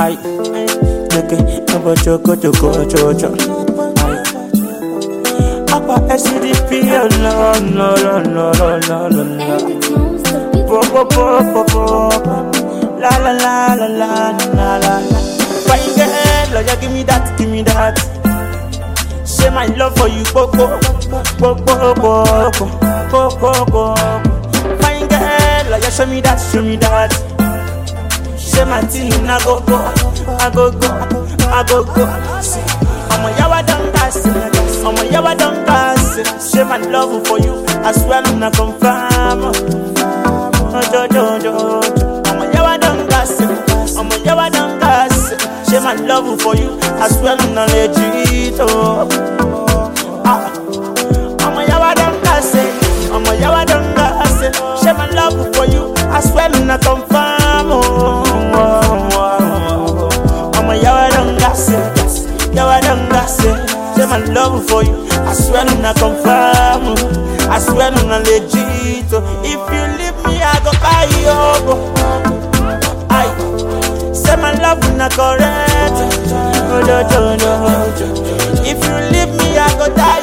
Aye, okay, never choco. Upper SDP, no. La. Fine girl, yeah, give me that. Say my love for you, Coco. Fine girl, yeah, show me that. Say my thing, I go. See, I'm a yawa don't gas. Say my love for you, I swear I'm not confirm. I'm a yawa don't gas. Say my love for you, I swear I'm not legit. I'm a yawa don't gas. Say my love for you, I swear I'm not confirm. I'm a yawa don't gas. Say my love for you, I swear I'm not confirm. I swear I'm not legit. If you leave me, I go buy you. Say my love not correct. If you leave me, I go die.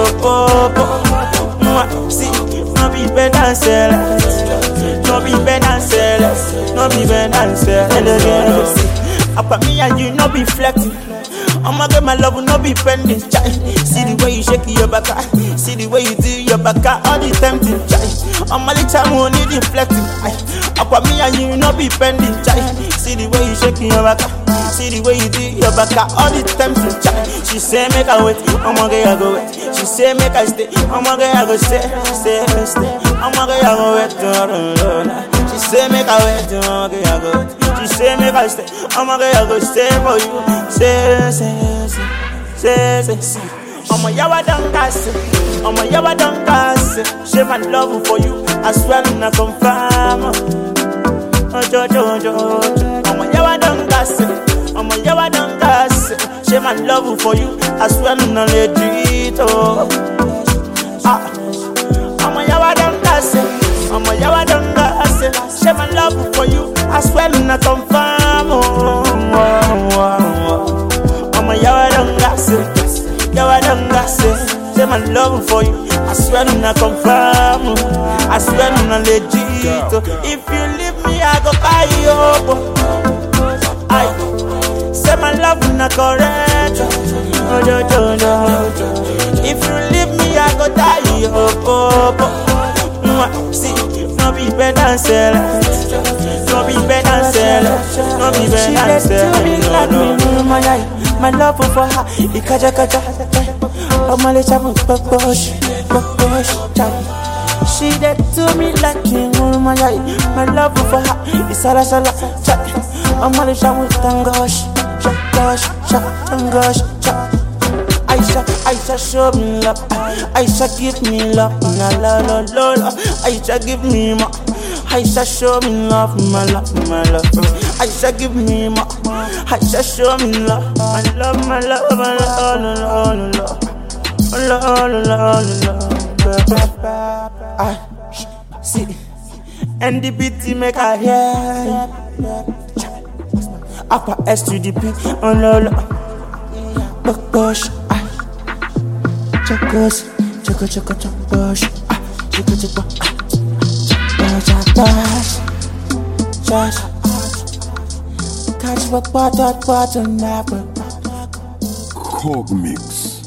See, no be better than sellers. No be better than sellers. About me and you, no be flexing. I'ma get my love, no be pending, child. See the way you shake your back, see the way you do your back, all the tempting, child. I'ma let you money deflecting. About me and you, no be pending, child. See the way you shake your back, see the way you do your back, all the tempting, child. She say make I wait, I'ma get I go wait. She say make I stay, I'ma get I go stay. I'ma get I go wait. She say make I wait, I'ma get I go wait. She say make I stay, I'ma get I go stay for you. Say. I'm a yawa don't gas. Share my love for you, I swear I'm not confirm. I'm a yawa don't gas. Share my love for you, I swear I'm not legit. I'm a yawa don't gas. Share my love for you, I swear I'm not confirm. I'm a yawa don't gas. Say my love for you, I swear I'm not confirm. I swear I'm not legit. If you leave me, I go buy you. Say my love not correct. If you leave me, I go die. See, no be better than sellers. No be better than sellers. My love for her, ikaja. I'ma let you push. She did to me like me, my love for her is sala. I'ma let you tangosh. Aisha show me love, Aisha give me love, la. Aisha give me more. Aisha show me love, my love. Aisha give me more. Aisha show me love, my love. I see, and the beat make I hear. Upper S to the P, push. Chocos, push. Catch what never. Cog Mix.